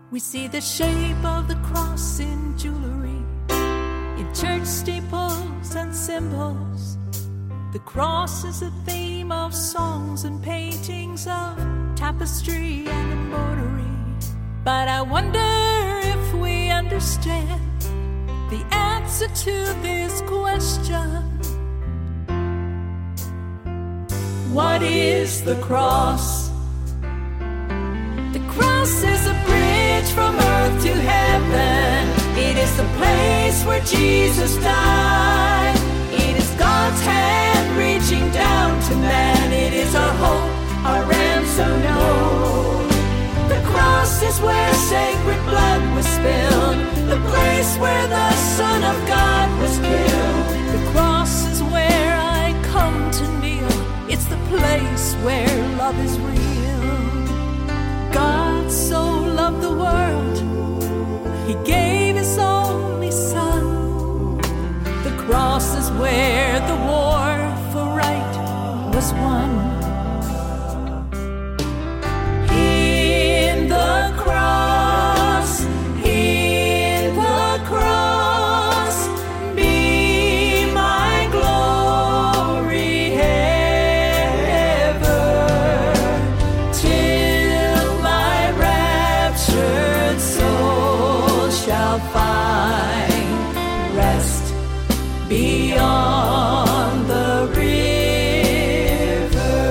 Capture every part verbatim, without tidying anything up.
We see the shape of the cross in jewelry, in church steeples and symbols. The cross is a theme of songs and paintings, of tapestry and embroidery. But I wonder if we understand the answer to this question. What is the cross? The cross is a bridge from earth to heaven. It is the place where Jesus died. It is God's hand reaching down to man. It is our hope, our ransom known. The cross is where sacred blood was spilled, the place where the Son of God was killed. The cross is where I come to kneel. It's the place where love is real. God so loved the world, He gave His only Son. The cross is where the war for right was won. In the cross, in the cross, be my glory ever, till my raptured soul shall find rest beyond the river.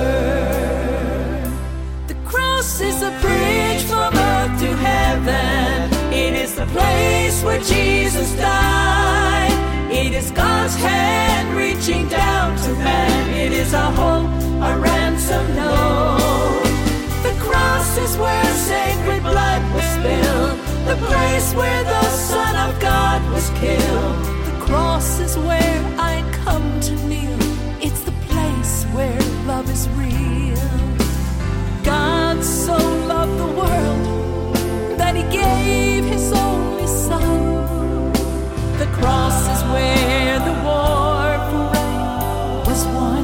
The cross is a bridge from earth to heaven. It is the place where Jesus died. It is God's hand reaching down to man. It is our hope, our ransom known. The cross is where sacred blood was spilled, the place where the Son of God was killed. The cross is where I come to kneel. It's the place where love is real. God so loved the world that He gave His only Son. The cross is where the war for right was won.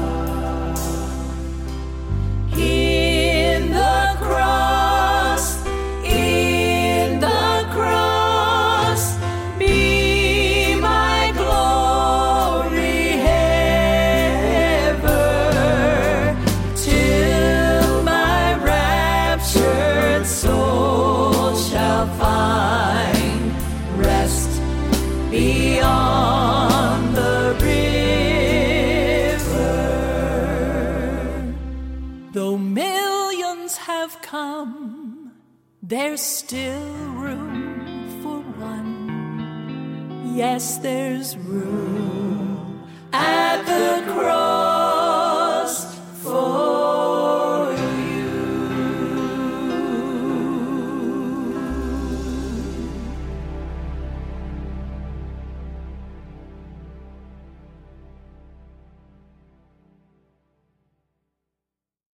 In the cross, in the cross, be my glory ever, till my raptured soul shall find rest beyond the river. Though millions have come, there's still room for one. Yes, there's room at the cross.